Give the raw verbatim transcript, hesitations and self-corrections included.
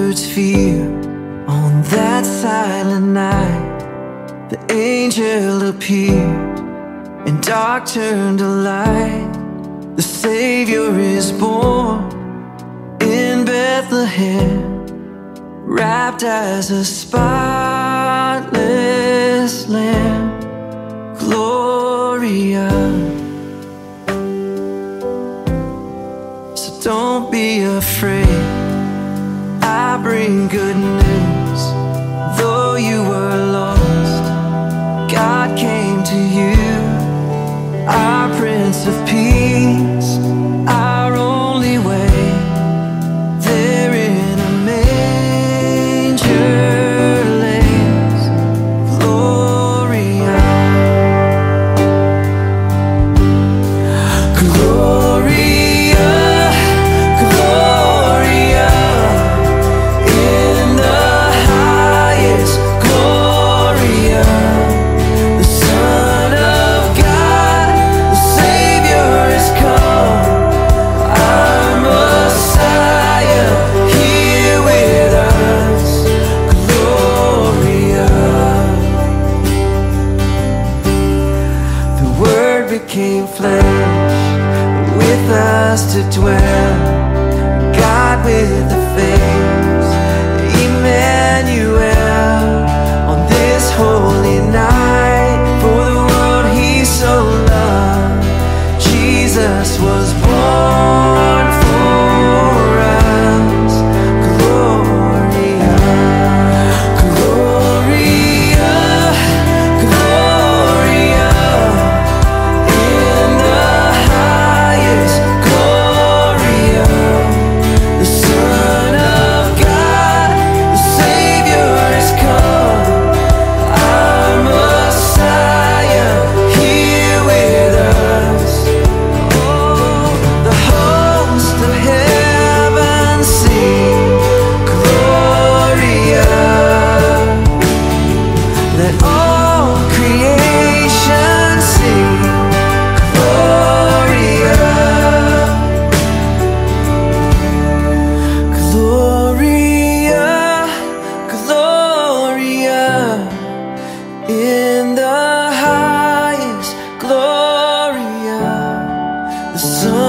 shepherds fear on that silent night. The angel appeared and dark turned to light. The Savior is born in Bethlehem, wrapped as a spotless lamb. Gloria. So don't be afraid, I bring good news. Though you were lost, God came to you. Our Prince of Peace, our only way. There in a manger lays Gloria. Gloria, Gloria, in the highest. Gloria, the Son of God, the Savior is come. Our Messiah here with us. Gloria. The Word became flesh, with us to dwell. God with the face, Emmanuel. On this holy night, for the world He so loved, Jesus was born for us. Gloria, Gloria, Gloria, in the highest. Gloria, the Son of God, the Savior is come. Our Messiah here with us. Oh, the host of heaven sing Gloria. Let all creation sing Gloria. Gloria, Gloria, in the highest. Gloria, the Son